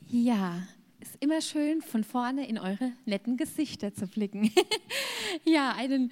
Ja, ist immer schön, von vorne in eure netten Gesichter zu blicken. Ja, einen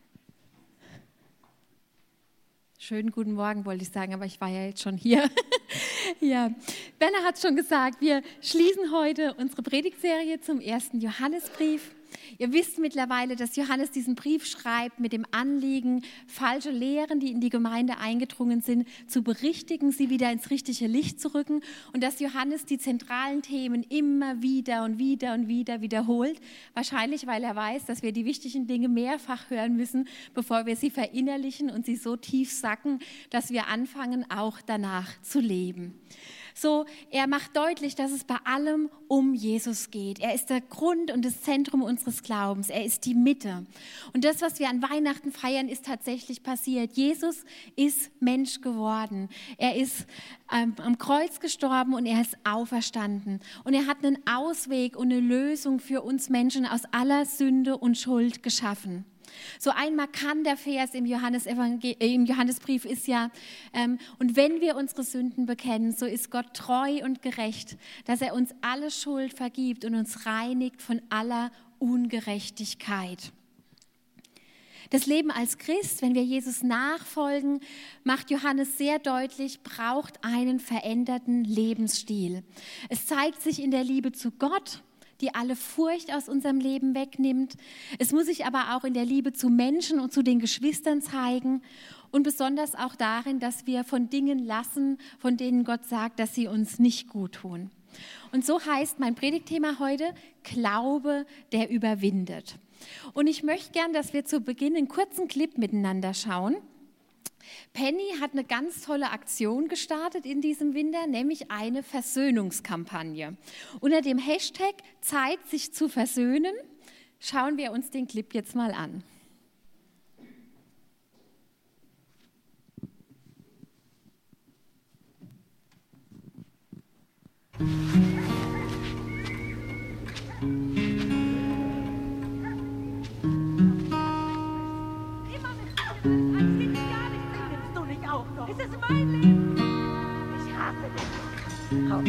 schönen guten Morgen wollte ich sagen, aber ich war ja jetzt schon hier. Ja, Benner hat schon gesagt, wir schließen heute unsere Predigtserie zum 1. Johannesbrief. Ihr wisst mittlerweile, dass Johannes diesen Brief schreibt mit dem Anliegen, falsche Lehren, die in die Gemeinde eingedrungen sind, zu berichtigen, sie wieder ins richtige Licht zu rücken und dass Johannes die zentralen Themen immer wieder und wieder und wieder wiederholt. Wahrscheinlich, weil er weiß, dass wir die wichtigen Dinge mehrfach hören müssen, bevor wir sie verinnerlichen und sie so tief sacken, dass wir anfangen, auch danach zu leben. So, er macht deutlich, dass es bei allem um Jesus geht. Er ist der Grund und das Zentrum unseres Glaubens. Er ist die Mitte. Und das, was wir an Weihnachten feiern, ist tatsächlich passiert. Jesus ist Mensch geworden. Er ist am Kreuz gestorben und er ist auferstanden. Und er hat einen Ausweg und eine Lösung für uns Menschen aus aller Sünde und Schuld geschaffen. So ein markanter Vers im Johannesbrief ist ja, und wenn wir unsere Sünden bekennen, so ist Gott treu und gerecht, dass er uns alle Schuld vergibt und uns reinigt von aller Ungerechtigkeit. Das Leben als Christ, wenn wir Jesus nachfolgen, macht Johannes sehr deutlich, braucht einen veränderten Lebensstil. Es zeigt sich in der Liebe zu Gott, die alle Furcht aus unserem Leben wegnimmt. Es muss sich aber auch in der Liebe zu Menschen und zu den Geschwistern zeigen und besonders auch darin, dass wir von Dingen lassen, von denen Gott sagt, dass sie uns nicht gut tun. Und so heißt mein Predigtthema heute Glaube, der überwindet. Und ich möchte gern, dass wir zu Beginn einen kurzen Clip miteinander schauen. Penny hat eine ganz tolle Aktion gestartet in diesem Winter, nämlich eine Versöhnungskampagne. Unter dem Hashtag Zeit, sich zu versöhnen, schauen wir uns den Clip jetzt mal an. Es ist mein Leben. Ich hasse dich. Hau.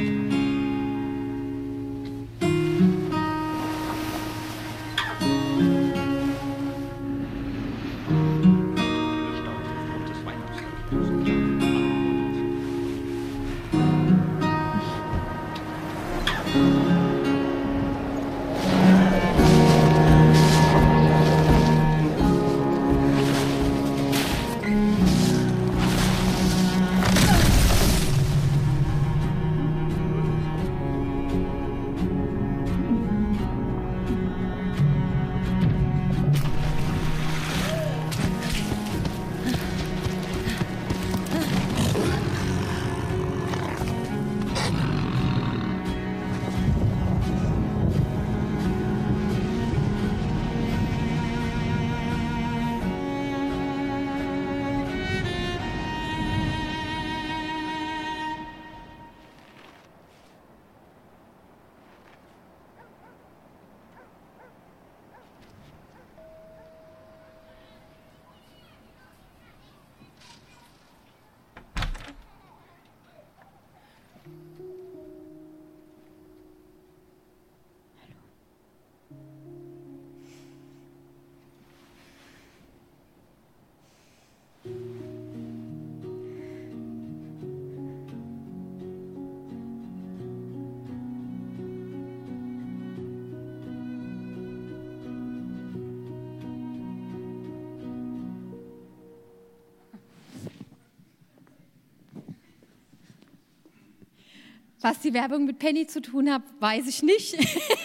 Was die Werbung mit Penny zu tun hat, weiß ich nicht.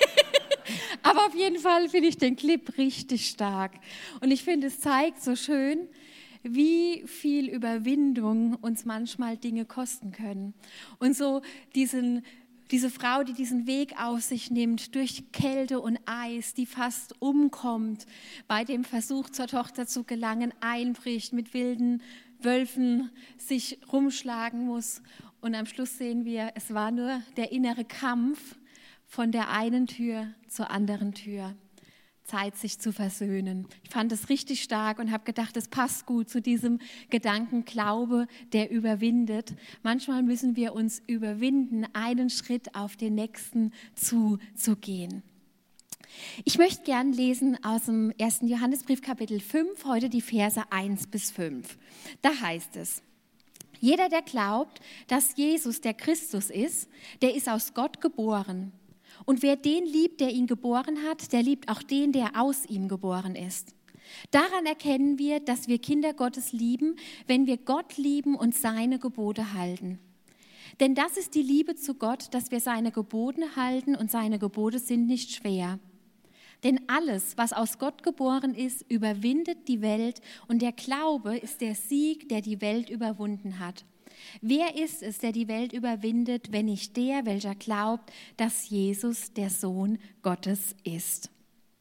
Aber auf jeden Fall finde ich den Clip richtig stark. Und ich finde, es zeigt so schön, wie viel Überwindung uns manchmal Dinge kosten können. Und so diese Frau, die diesen Weg auf sich nimmt, durch Kälte und Eis, die fast umkommt, bei dem Versuch zur Tochter zu gelangen, einbricht, mit wilden Wölfen sich rumschlagen muss. Und am Schluss sehen wir, es war nur der innere Kampf von der einen Tür zur anderen Tür. Zeit, sich zu versöhnen. Ich fand es richtig stark und habe gedacht, es passt gut zu diesem Gedanken Glaube, der überwindet. Manchmal müssen wir uns überwinden, einen Schritt auf den nächsten zuzugehen. Ich möchte gern lesen aus dem 1. Johannesbrief Kapitel 5, heute die Verse 1 bis 5. Da heißt es: Jeder, der glaubt, dass Jesus der Christus ist, der ist aus Gott geboren. Und wer den liebt, der ihn geboren hat, der liebt auch den, der aus ihm geboren ist. Daran erkennen wir, dass wir Kinder Gottes lieben, wenn wir Gott lieben und seine Gebote halten. Denn das ist die Liebe zu Gott, dass wir seine Gebote halten, und seine Gebote sind nicht schwer. Denn alles, was aus Gott geboren ist, überwindet die Welt, und der Glaube ist der Sieg, der die Welt überwunden hat. Wer ist es, der die Welt überwindet, wenn nicht der, welcher glaubt, dass Jesus der Sohn Gottes ist?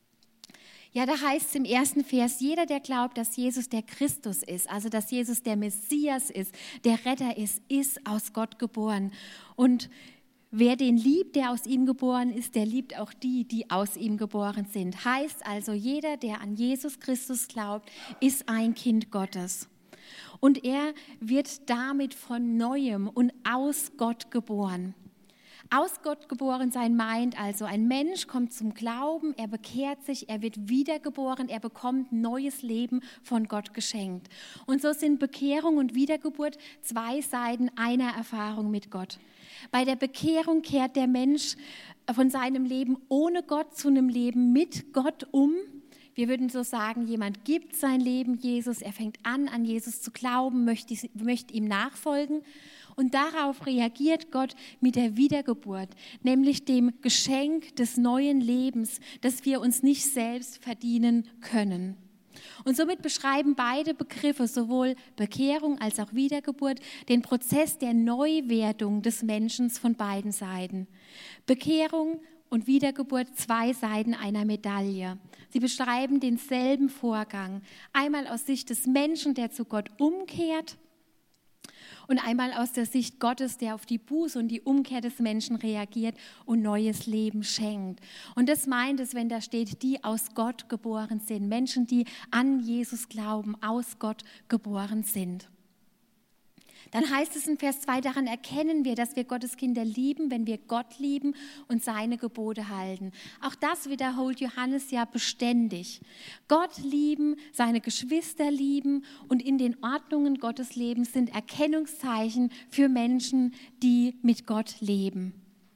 Ja, da heißt es im ersten Vers, jeder, der glaubt, dass Jesus der Christus ist, also dass Jesus der Messias ist, der Retter ist aus Gott geboren. Und wer den liebt, der aus ihm geboren ist, der liebt auch die, die aus ihm geboren sind. Heißt also, jeder, der an Jesus Christus glaubt, ist ein Kind Gottes. Und er wird damit von Neuem und aus Gott geboren. Aus Gott geboren sein meint also, ein Mensch kommt zum Glauben, er bekehrt sich, er wird wiedergeboren, er bekommt neues Leben von Gott geschenkt. Und so sind Bekehrung und Wiedergeburt zwei Seiten einer Erfahrung mit Gott. Bei der Bekehrung kehrt der Mensch von seinem Leben ohne Gott zu einem Leben mit Gott um. Wir würden so sagen, jemand gibt sein Leben Jesus, er fängt an Jesus zu glauben, möchte ihm nachfolgen. Und darauf reagiert Gott mit der Wiedergeburt, nämlich dem Geschenk des neuen Lebens, das wir uns nicht selbst verdienen können. Und somit beschreiben beide Begriffe, sowohl Bekehrung als auch Wiedergeburt, den Prozess der Neuwerdung des Menschen von beiden Seiten. Bekehrung und Wiedergeburt, zwei Seiten einer Medaille. Sie beschreiben denselben Vorgang. Einmal aus Sicht des Menschen, der zu Gott umkehrt, und einmal aus der Sicht Gottes, der auf die Buße und die Umkehr des Menschen reagiert und neues Leben schenkt. Und das meint es, wenn da steht, die aus Gott geboren sind. Menschen, die an Jesus glauben, aus Gott geboren sind. Dann heißt es in Vers 2, daran erkennen wir, dass wir Gottes Kinder lieben, wenn wir Gott lieben und seine Gebote halten. Auch das wiederholt Johannes ja beständig. Gott lieben, seine Geschwister lieben und in den Ordnungen Gottes leben sind Erkennungszeichen für Menschen, die mit Gott leben.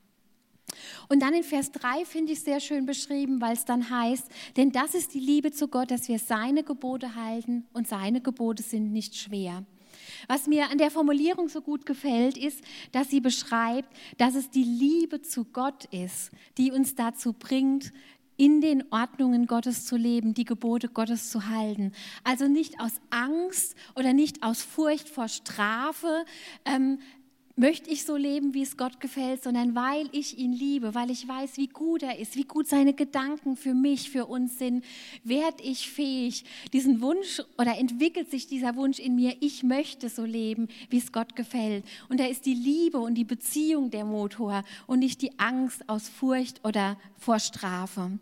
Und dann in Vers 3 finde ich sehr schön beschrieben, weil es dann heißt, denn das ist die Liebe zu Gott, dass wir seine Gebote halten und seine Gebote sind nicht schwer. Was mir an der Formulierung so gut gefällt, ist, dass sie beschreibt, dass es die Liebe zu Gott ist, die uns dazu bringt, in den Ordnungen Gottes zu leben, die Gebote Gottes zu halten. Also nicht aus Angst oder nicht aus Furcht vor Strafe, möchte ich so leben, wie es Gott gefällt, sondern weil ich ihn liebe, weil ich weiß, wie gut er ist, wie gut seine Gedanken für mich, für uns sind, werde ich fähig, diesen Wunsch oder entwickelt sich dieser Wunsch in mir, ich möchte so leben, wie es Gott gefällt. Und da ist die Liebe und die Beziehung der Motor und nicht die Angst aus Furcht oder vor Strafe.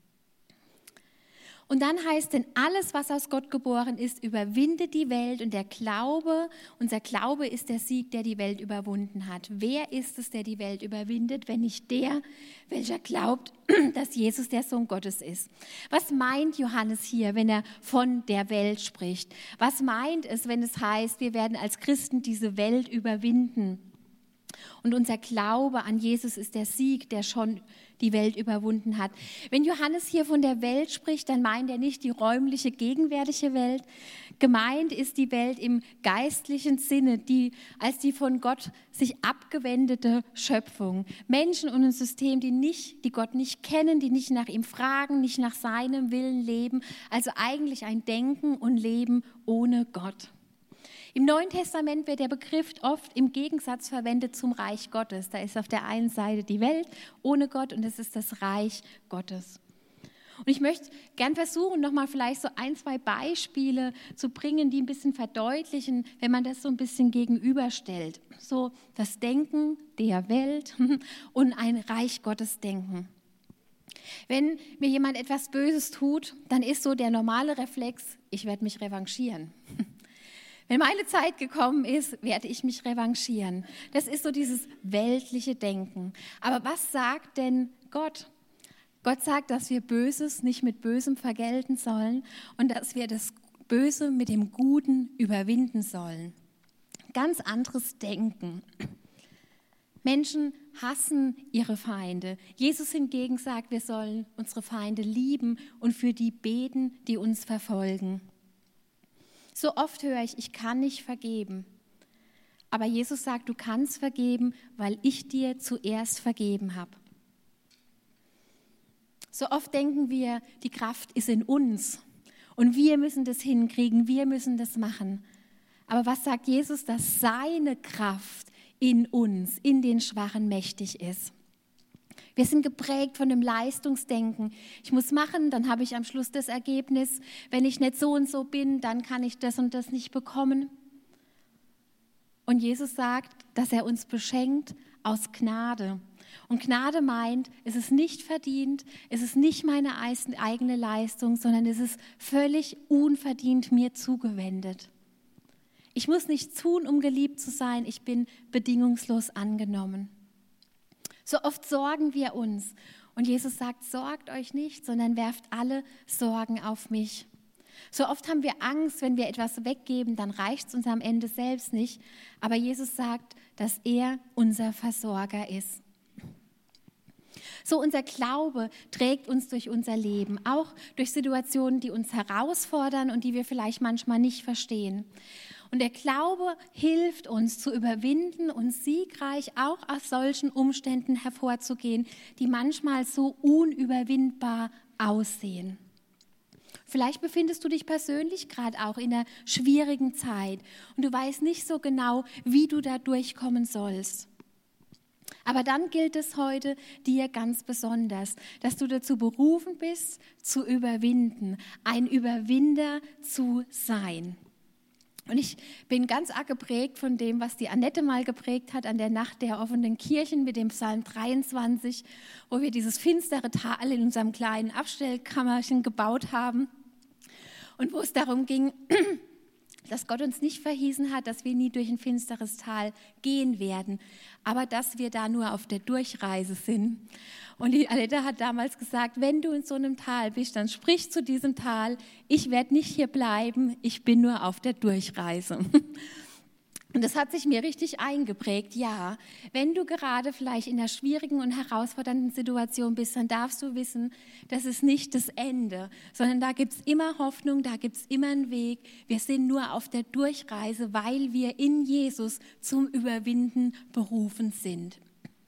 Und dann heißt denn, alles, was aus Gott geboren ist, überwindet die Welt und unser Glaube ist der Sieg, der die Welt überwunden hat. Wer ist es, der die Welt überwindet, wenn nicht der, welcher glaubt, dass Jesus der Sohn Gottes ist? Was meint Johannes hier, wenn er von der Welt spricht? Was meint es, wenn es heißt, wir werden als Christen diese Welt überwinden? Und unser Glaube an Jesus ist der Sieg, der schon die Welt überwunden hat. Wenn Johannes hier von der Welt spricht, dann meint er nicht die räumliche, gegenwärtige Welt. Gemeint ist die Welt im geistlichen Sinne, als die von Gott sich abgewendete Schöpfung. Menschen und ein System, die Gott nicht kennen, die nicht nach ihm fragen, nicht nach seinem Willen leben. Also eigentlich ein Denken und Leben ohne Gott. Im Neuen Testament wird der Begriff oft im Gegensatz verwendet zum Reich Gottes. Da ist auf der einen Seite die Welt ohne Gott und es ist das Reich Gottes. Und ich möchte gern versuchen, nochmal vielleicht so 1, 2 Beispiele zu bringen, die ein bisschen verdeutlichen, wenn man das so ein bisschen gegenüberstellt. So das Denken der Welt und ein Reich Gottes Denken. Wenn mir jemand etwas Böses tut, dann ist so der normale Reflex, ich werde mich revanchieren. Wenn meine Zeit gekommen ist, werde ich mich revanchieren. Das ist so dieses weltliche Denken. Aber was sagt denn Gott? Gott sagt, dass wir Böses nicht mit Bösem vergelten sollen und dass wir das Böse mit dem Guten überwinden sollen. Ganz anderes Denken. Menschen hassen ihre Feinde. Jesus hingegen sagt, wir sollen unsere Feinde lieben und für die beten, die uns verfolgen. So oft höre ich kann nicht vergeben. Aber Jesus sagt, du kannst vergeben, weil ich dir zuerst vergeben habe. So oft denken wir, die Kraft ist in uns und wir müssen das hinkriegen, wir müssen das machen. Aber was sagt Jesus, dass seine Kraft in uns, in den Schwachen mächtig ist? Wir sind geprägt von dem Leistungsdenken. Ich muss machen, dann habe ich am Schluss das Ergebnis. Wenn ich nicht so und so bin, dann kann ich das und das nicht bekommen. Und Jesus sagt, dass er uns beschenkt aus Gnade. Und Gnade meint, es ist nicht verdient, es ist nicht meine eigene Leistung, sondern es ist völlig unverdient mir zugewendet. Ich muss nichts tun, um geliebt zu sein, ich bin bedingungslos angenommen. So oft sorgen wir uns und Jesus sagt, sorgt euch nicht, sondern werft alle Sorgen auf mich. So oft haben wir Angst, wenn wir etwas weggeben, dann reicht es uns am Ende selbst nicht. Aber Jesus sagt, dass er unser Versorger ist. So unser Glaube trägt uns durch unser Leben, auch durch Situationen, die uns herausfordern und die wir vielleicht manchmal nicht verstehen. Und der Glaube hilft uns zu überwinden und siegreich auch aus solchen Umständen hervorzugehen, die manchmal so unüberwindbar aussehen. Vielleicht befindest du dich persönlich gerade auch in einer schwierigen Zeit und du weißt nicht so genau, wie du da durchkommen sollst. Aber dann gilt es heute dir ganz besonders, dass du dazu berufen bist, zu überwinden, ein Überwinder zu sein. Und ich bin ganz arg geprägt von dem, was die Annette mal geprägt hat an der Nacht der offenen Kirchen mit dem Psalm 23, wo wir dieses finstere Tal in unserem kleinen Abstellkammerchen gebaut haben und wo es darum ging, dass Gott uns nicht verheißen hat, dass wir nie durch ein finsteres Tal gehen werden, aber dass wir da nur auf der Durchreise sind. Und die Aletta hat damals gesagt, wenn du in so einem Tal bist, dann sprich zu diesem Tal, ich werde nicht hier bleiben, ich bin nur auf der Durchreise. Und das hat sich mir richtig eingeprägt. Ja, wenn du gerade vielleicht in einer schwierigen und herausfordernden Situation bist, dann darfst du wissen, das ist nicht das Ende, sondern da gibt es immer Hoffnung, da gibt es immer einen Weg. Wir sind nur auf der Durchreise, weil wir in Jesus zum Überwinden berufen sind.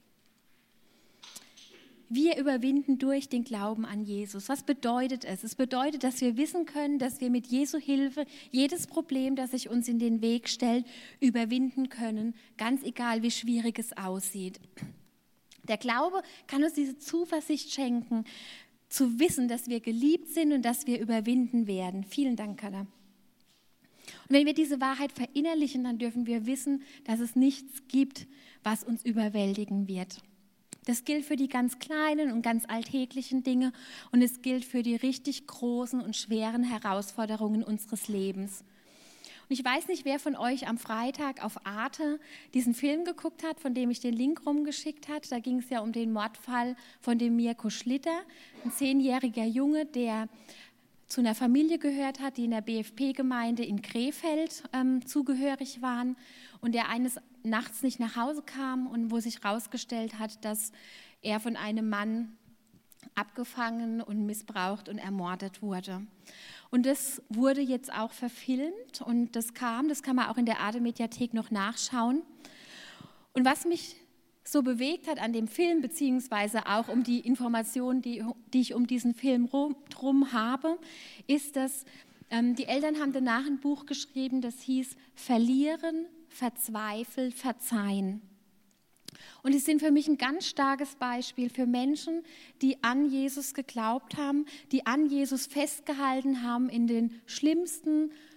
Wir überwinden durch den Glauben an Jesus. Was bedeutet es? Es bedeutet, dass wir wissen können, dass wir mit Jesu Hilfe jedes Problem, das sich uns in den Weg stellt, überwinden können, ganz egal, wie schwierig es aussieht. Der Glaube kann uns diese Zuversicht schenken, zu wissen, dass wir geliebt sind und dass wir überwinden werden. Vielen Dank, Katha. Und wenn wir diese Wahrheit verinnerlichen, dann dürfen wir wissen, dass es nichts gibt, was uns überwältigen wird. Das gilt für die ganz kleinen und ganz alltäglichen Dinge und es gilt für die richtig großen und schweren Herausforderungen unseres Lebens. Und ich weiß nicht, wer von euch am Freitag auf Arte diesen Film geguckt hat, von dem ich den Link rumgeschickt habe. Da ging es ja um den Mordfall von dem Mirko Schlitter, ein 10-jähriger Junge, der zu einer Familie gehört hat, die in der BFP-Gemeinde in Krefeld zugehörig waren und der eines nachts nicht nach Hause kam und wo sich herausgestellt hat, dass er von einem Mann abgefangen und missbraucht und ermordet wurde. Und das wurde jetzt auch verfilmt und das kann man auch in der Arte-Mediathek noch nachschauen. Und was mich so bewegt hat an dem Film, beziehungsweise auch um die Informationen, die ich um diesen Film drum habe, ist, dass die Eltern haben danach ein Buch geschrieben, das hieß Verlieren, Verzweifelt, Verzeihen. Und es sind für mich ein ganz starkes Beispiel für Menschen, die an Jesus geglaubt haben, die an Jesus festgehalten haben in den schlimmsten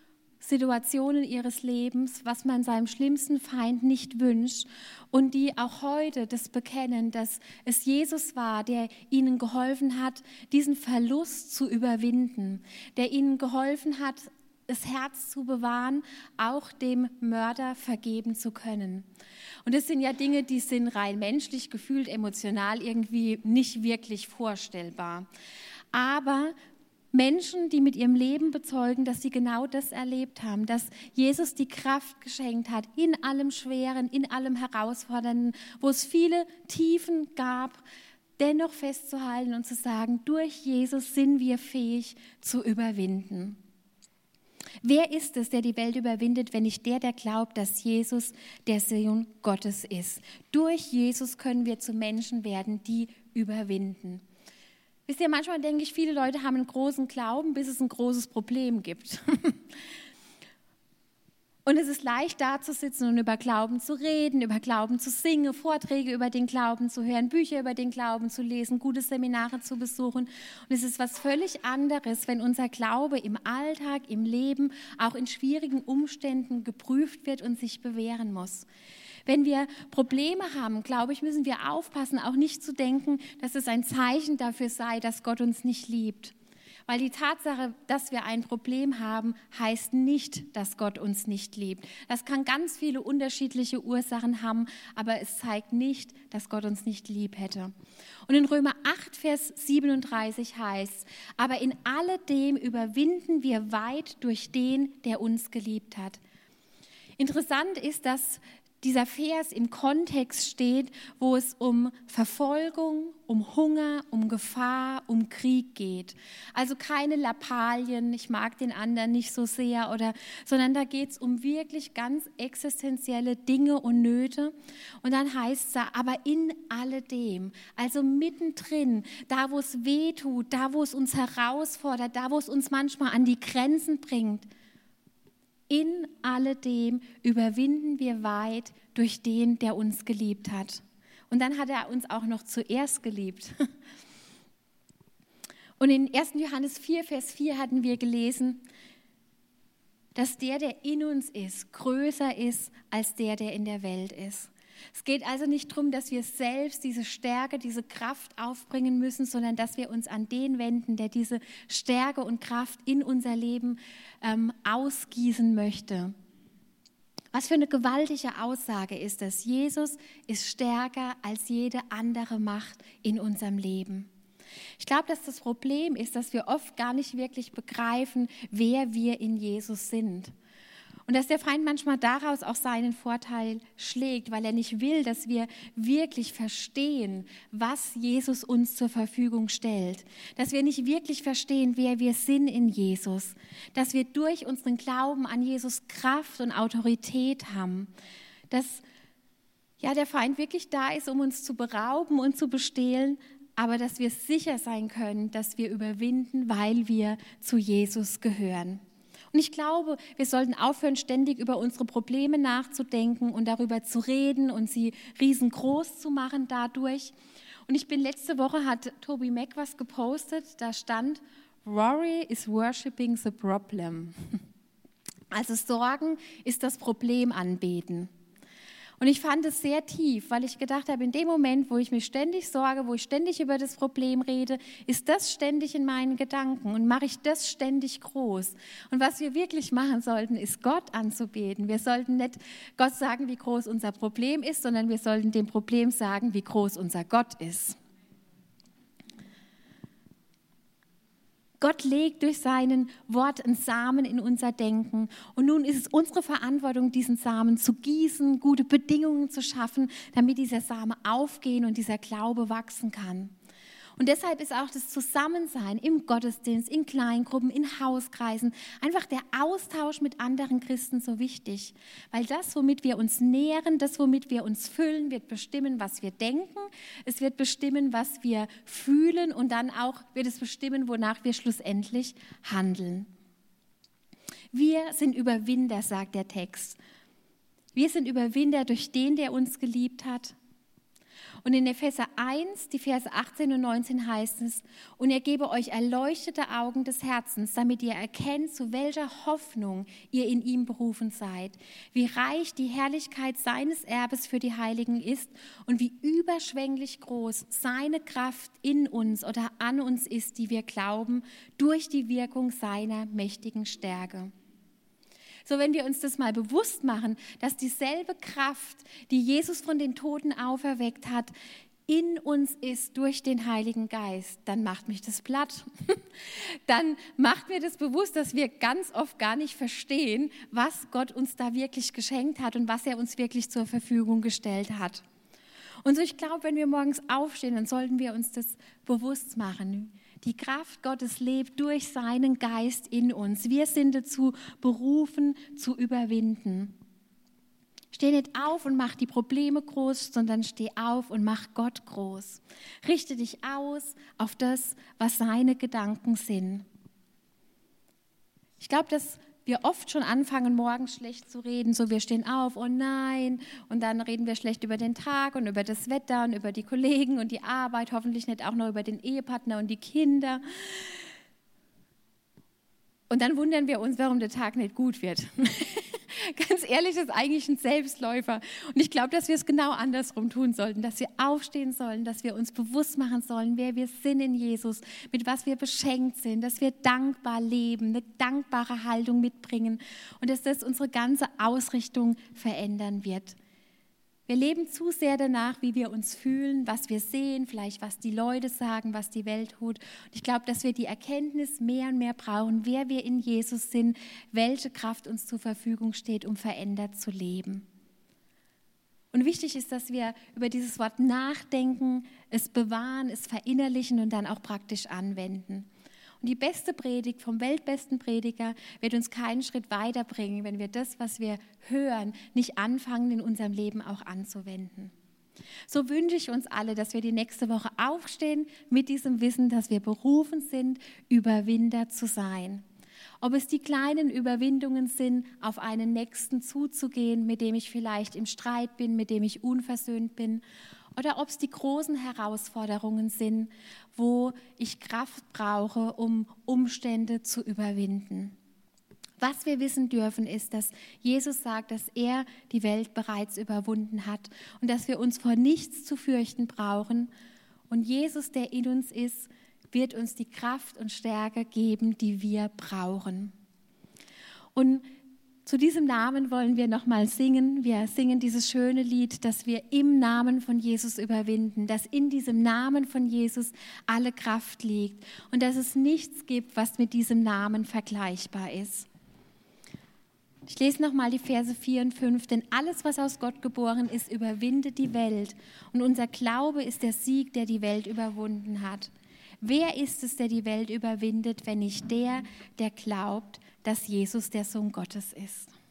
Situationen ihres Lebens, was man seinem schlimmsten Feind nicht wünscht und die auch heute das bekennen, dass es Jesus war, der ihnen geholfen hat, diesen Verlust zu überwinden, der ihnen geholfen hat, das Herz zu bewahren, auch dem Mörder vergeben zu können. Und das sind ja Dinge, die sind rein menschlich, gefühlt, emotional irgendwie nicht wirklich vorstellbar. Aber Menschen, die mit ihrem Leben bezeugen, dass sie genau das erlebt haben, dass Jesus die Kraft geschenkt hat, in allem Schweren, in allem Herausfordernden, wo es viele Tiefen gab, dennoch festzuhalten und zu sagen, durch Jesus sind wir fähig zu überwinden. Wer ist es, der die Welt überwindet, wenn nicht der, der glaubt, dass Jesus der Sohn Gottes ist? Durch Jesus können wir zu Menschen werden, die überwinden. Wisst ihr, manchmal denke ich, viele Leute haben einen großen Glauben, bis es ein großes Problem gibt. Und es ist leicht, da zu sitzen und über Glauben zu reden, über Glauben zu singen, Vorträge über den Glauben zu hören, Bücher über den Glauben zu lesen, gute Seminare zu besuchen. Und es ist was völlig anderes, wenn unser Glaube im Alltag, im Leben, auch in schwierigen Umständen geprüft wird und sich bewähren muss. Wenn wir Probleme haben, glaube ich, müssen wir aufpassen, auch nicht zu denken, dass es ein Zeichen dafür sei, dass Gott uns nicht liebt. Weil die Tatsache, dass wir ein Problem haben, heißt nicht, dass Gott uns nicht liebt. Das kann ganz viele unterschiedliche Ursachen haben, aber es zeigt nicht, dass Gott uns nicht lieb hätte. Und in Römer 8, Vers 37 heißt, aber in alledem überwinden wir weit durch den, der uns geliebt hat. Interessant ist, dass dieser Vers im Kontext steht, wo es um Verfolgung, um Hunger, um Gefahr, um Krieg geht. Also keine Lappalien, ich mag den anderen nicht so sehr, sondern da geht es um wirklich ganz existenzielle Dinge und Nöte. Und dann heißt es da, aber in alledem, also mittendrin, da wo es weh tut, da wo es uns herausfordert, da wo es uns manchmal an die Grenzen bringt, in alledem überwinden wir weit durch den, der uns geliebt hat. Und dann hat er uns auch noch zuerst geliebt. Und in 1. Johannes 4, Vers 4 hatten wir gelesen, dass der in uns ist, größer ist als der in der Welt ist. Es geht also nicht darum, dass wir selbst diese Stärke, diese Kraft aufbringen müssen, sondern dass wir uns an den wenden, der diese Stärke und Kraft in unser Leben ausgießen möchte. Was für eine gewaltige Aussage ist das? Jesus ist stärker als jede andere Macht in unserem Leben. Ich glaube, dass das Problem ist, dass wir oft gar nicht wirklich begreifen, wer wir in Jesus sind. Und dass der Feind manchmal daraus auch seinen Vorteil schlägt, weil er nicht will, dass wir wirklich verstehen, was Jesus uns zur Verfügung stellt. Dass wir nicht wirklich verstehen, wer wir sind in Jesus. Dass wir durch unseren Glauben an Jesus Kraft und Autorität haben. Dass der Feind wirklich da ist, um uns zu berauben und zu bestehlen, aber dass wir sicher sein können, dass wir überwinden, weil wir zu Jesus gehören. Und ich glaube, wir sollten aufhören, ständig über unsere Probleme nachzudenken und darüber zu reden und sie riesengroß zu machen dadurch. Und letzte Woche hat Toby Mac was gepostet, da stand, Worry is worshiping the problem. Also Sorgen ist das Problem anbeten. Und ich fand es sehr tief, weil ich gedacht habe, in dem Moment, wo ich mich ständig sorge, wo ich ständig über das Problem rede, ist das ständig in meinen Gedanken und mache ich das ständig groß. Und was wir wirklich machen sollten, ist Gott anzubeten. Wir sollten nicht Gott sagen, wie groß unser Problem ist, sondern wir sollten dem Problem sagen, wie groß unser Gott ist. Gott legt durch sein Wort einen Samen in unser Denken. Und nun ist es unsere Verantwortung, diesen Samen zu gießen, gute Bedingungen zu schaffen, damit dieser Same aufgehen und dieser Glaube wachsen kann. Und deshalb ist auch das Zusammensein im Gottesdienst, in Kleingruppen, in Hauskreisen, einfach der Austausch mit anderen Christen so wichtig. Weil das, womit wir uns nähren, das, womit wir uns füllen, wird bestimmen, was wir denken. Es wird bestimmen, was wir fühlen und dann auch wird es bestimmen, wonach wir schlussendlich handeln. Wir sind Überwinder, sagt der Text. Wir sind Überwinder durch den, der uns geliebt hat. Und in Epheser 1, die Verse 18 und 19 heißt es, und er gebe euch erleuchtete Augen des Herzens, damit ihr erkennt, zu welcher Hoffnung ihr in ihm berufen seid, wie reich die Herrlichkeit seines Erbes für die Heiligen ist und wie überschwänglich groß seine Kraft in uns oder an uns ist, die wir glauben, durch die Wirkung seiner mächtigen Stärke. So, wenn wir uns das mal bewusst machen, dass dieselbe Kraft, die Jesus von den Toten auferweckt hat, in uns ist durch den Heiligen Geist, dann macht mich das platt. Dann macht mir das bewusst, dass wir ganz oft gar nicht verstehen, was Gott uns da wirklich geschenkt hat und was er uns wirklich zur Verfügung gestellt hat. Und so, ich glaube, wenn wir morgens aufstehen, dann sollten wir uns das bewusst machen. Die Kraft Gottes lebt durch seinen Geist in uns. Wir sind dazu berufen, zu überwinden. Steh nicht auf und mach die Probleme groß, sondern steh auf und mach Gott groß. Richte dich aus auf das, was seine Gedanken sind. Ich glaube, dass wir oft schon anfangen, morgens schlecht zu reden, so wir stehen auf, oh nein, und dann reden wir schlecht über den Tag und über das Wetter und über die Kollegen und die Arbeit, hoffentlich nicht auch noch über den Ehepartner und die Kinder. Und dann wundern wir uns, warum der Tag nicht gut wird. Ganz ehrlich, das ist eigentlich ein Selbstläufer. Und ich glaube, dass wir es genau andersrum tun sollten, dass wir aufstehen sollen, dass wir uns bewusst machen sollen, wer wir sind in Jesus, mit was wir beschenkt sind, dass wir dankbar leben, eine dankbare Haltung mitbringen und dass das unsere ganze Ausrichtung verändern wird. Wir leben zu sehr danach, wie wir uns fühlen, was wir sehen, vielleicht was die Leute sagen, was die Welt tut. Und ich glaube, dass wir die Erkenntnis mehr und mehr brauchen, wer wir in Jesus sind, welche Kraft uns zur Verfügung steht, um verändert zu leben. Und wichtig ist, dass wir über dieses Wort nachdenken, es bewahren, es verinnerlichen und dann auch praktisch anwenden. Und die beste Predigt vom weltbesten Prediger wird uns keinen Schritt weiterbringen, wenn wir das, was wir hören, nicht anfangen, in unserem Leben auch anzuwenden. So wünsche ich uns alle, dass wir die nächste Woche aufstehen mit diesem Wissen, dass wir berufen sind, Überwinder zu sein. Ob es die kleinen Überwindungen sind, auf einen Nächsten zuzugehen, mit dem ich vielleicht im Streit bin, mit dem ich unversöhnt bin, oder ob es die großen Herausforderungen sind, wo ich Kraft brauche, um Umstände zu überwinden. Was wir wissen dürfen, ist, dass Jesus sagt, dass er die Welt bereits überwunden hat und dass wir uns vor nichts zu fürchten brauchen. Und Jesus, der in uns ist, wird uns die Kraft und Stärke geben, die wir brauchen. Und zu diesem Namen wollen wir nochmal singen. Wir singen dieses schöne Lied, dass wir im Namen von Jesus überwinden, dass in diesem Namen von Jesus alle Kraft liegt und dass es nichts gibt, was mit diesem Namen vergleichbar ist. Ich lese nochmal die Verse 4 und 5, denn alles, was aus Gott geboren ist, überwindet die Welt und unser Glaube ist der Sieg, der die Welt überwunden hat. Wer ist es, der die Welt überwindet, wenn nicht der, der glaubt, dass Jesus der Sohn Gottes ist?